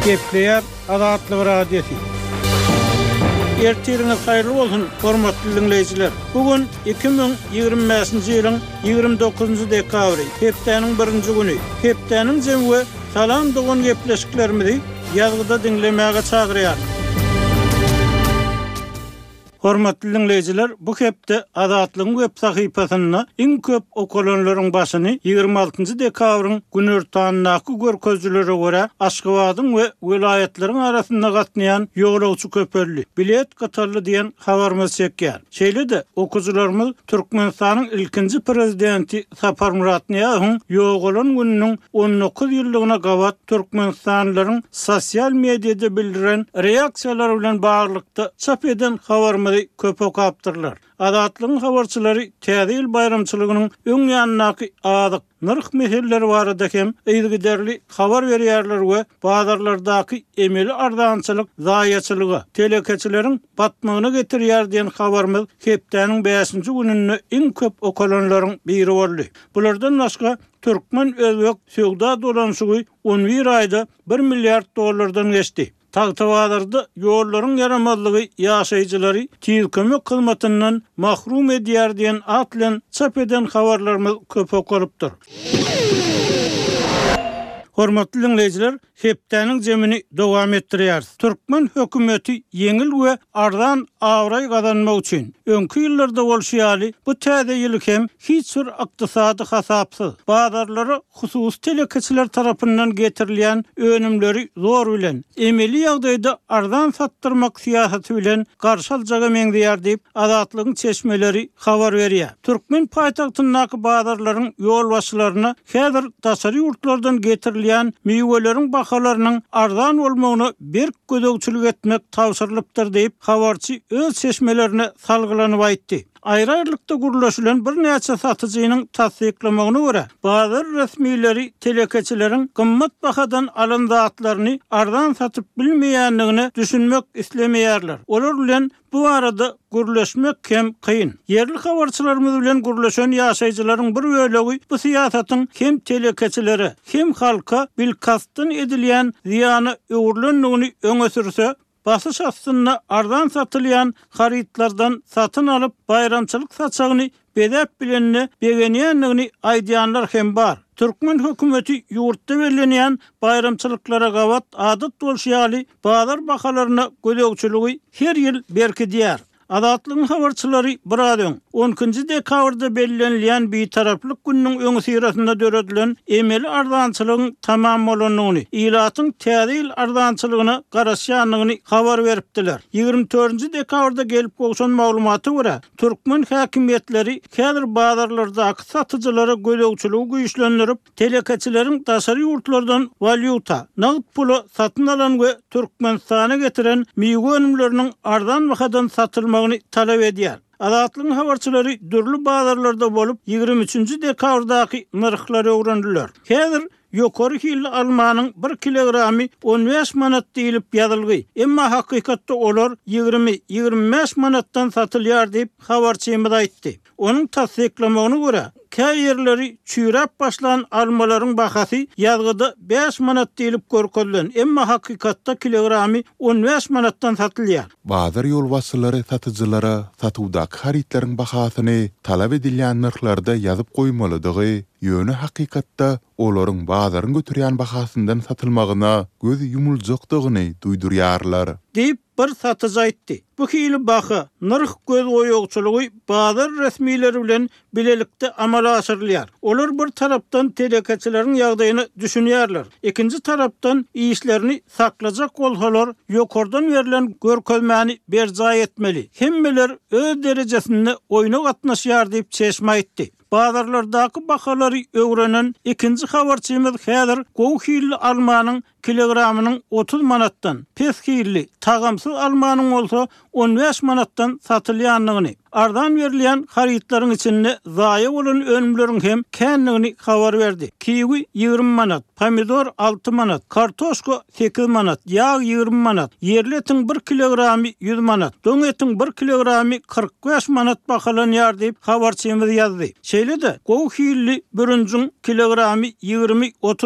Gepleyer Azatlyk Radiosu. Ertiriniz hayırlı olsun, hormatly dinleyijiler. Bugün 2025-nji ýylyň 29-njy dekabry, hepdeniň 1-nji güni. Hepdeniň jemgy salam dogan gepleşiklerimizi ýazgyda dinlemäge çagyrýar. Hormatly dinleyijiler, bu hepde Azatlygyň web sahypasyna iň köp okulanlaryň başyny 26-njy dekabryň günertanynaky görkezlere görä Aşgabatyň we welaýatleriň arasynda gatnaýan ýoğlawçy köpelli bilet gatarly diýen habarymyz çekýär. Şeýle-de okuwçylarymyz Türkmenistanyň ilkinji prezidenti Sapar Muratniýahyň ýoğulan gününiň 19 ýyllygyna gabat türkmenistanlylaryň sosial mediada bildiren reaksiýalary bilen baglykda çap eden habarymyz köp okapdyrlar. Azatlygyň habarçylary täze bayramçylygynyň öň ýanynaky adyk nyrh meselleri barada hem ýygyderli habar berýärler we bazarlardaky emeli ardançylyk zaýaçylygy telekeçileriň batmagyna getirýär diýen habarymyz hepdeniň 5-nji gününi iň köp okulanlaryň biri boldy. Bulardan başga Türkmen özbek söwda dolanşygy 11 aýda $1 milliard geçdi. Tagtawalarda ýollaryň yaramazlygy ýaşaýjylary tiz kömek kılmatyndan mahrum edýär diýen at bilen çap eden habarlarymyz köp okulypdyr. Hormatly dinleyijiler, hepdeniň jemini dowam etdirýär. Türkmen hökümeti yeňil we ardan awray gazanmak üçin öňkü ýyllarda bolşýaly bu täze ýyly hem hiç bir ykdysady hasapsyz bazarlary husus telekeçiler tarapyndan getirilýän önümleri zor bilen emeli ýagdaýda ardan satdyrmak siýasaty bilen garşy aljaga meňdýär diýip Azatlygyň çeşmeleri habar berýär. Türkmen paýtagtyndaky bazarlaryň ýol başlaryna häzir daşary ýurtlardan getirilýän meýweleriň bahalarynyň ardan bolmagyny bir gödөгçülük etmek tawsyrlypdyr diýip habarçy öz çeşmelerine salgylanyp aýtdy. Aýrarlykda gurulşylan bir näçe satyjynyň tasdiklamagyna görä, bazar resmiýetleri telekeçileriň gymmat bahadan alan zatlaryny ardan satyp bilmeýänligini düşünmek islemeýärler. Olar bilen bu arada gurulşmak hem kıyın. Yerli habarçylarymyz bilen gurulşan ýaşaýjylaryň bir bölegi bu siýasatyň hem telekeçilere hem halka bilkastyn edilýän ziýany öwürlendigini öňe sürse, basış aslında ardan satılyan haritlardan satın alıp bayramçılık saçağını bedep bilenine begenýänligini aýdýanlar hem bar. Türkmen hökümeti ýurtda bellenýän bayramçylyklara gabat adat bolşýaly bazar bahalaryna gödөгçüligi her ýyl berkidýär. Azatlygyň habarçylary biradyn 10-njy dekabrda bellenilýän bitaraplyk günniň öňü sirasynda döredilen emeli ardançylygyň tamam bolanyny, ilatyň täze ýyl ardançylygyna garaşýanlygyny habar beripdiler. 24-nji dekabrda gelip goşan maglumaty görä, Türkmen häkimetleri häzir bazarlardaky satyjylara gödөгçüligi güýçlendirip, telekeçileriň daşary ýurtlardan valyuta, nagd puly satyn alan we Türkmenistana getiren meýwe önümleriniň ardan bahadan satylmagyny talap edýär. Azatlygyň habarçylary dürli bazarlarda bolup 23-nji dekabrdaky narhlary öwrendiler. Häzir ýokary hili almanyň 1 kilogramy 15 manat diýilip ýazylgy. Emma hakykatda olar 20-25 manatdan satylýar diýip habarçymyz aýtdy. Onuň tasdiklamagyna görä, käý ýerleri çüýräp başlan almalaryň bahasy ýazgyda 5 manat diýilip görkezlen. Emma hakykatda kilogramy 15 manatdan satylýar. Bazar ýolbaşçylary satyjylara satywdaky haritleriň bahasyny talap edilýän narhlarda ýazyp goýmalydygy ýöne hakykatda olaryň bazaryň götürýän bahasyndan satylmagyna göz ýumuljakdygyny duýdurýarlar. Diýip bir satyjy aýtdy. Bu hili baha nyrh göz goýogçylygy bazar resmiýetleri bilen bilelikde amala aşyrylýar. Olar bir tarapdan telekeçileriň ýagdaýyny düşünýärler. Ikinji tarapdan işlerini saklajak bolsalar ýokardan berilen görkezmäni berjaý etmeli. Hemmeler öz derejesinde oýna gatnaşýar diýip çeşme aýtdy. Bazarlardaky bahalary öwrenen ikinji habarçymyz häzir goýhilli almanyň kilogramynyň 30 manatdan, peshilli tagamsyz almanyň bolsa 15 manatdan satylýanlygyny, ardan berilýän haritlaryň içinde zaýa bolan önümleriň hem känligini habar berdi. Kiwi 20 manat, pomidor 6 manat, kartoşka 8 manat, ýağ 20 manat, yerli etiň 1 kilogramy 100 manat, doň etiň 1 kilogramy 45 manat bahalanýar diýip habarçymyz ýazdy. Şeýle-de goýhilli bürünjüň kilogramy 20-30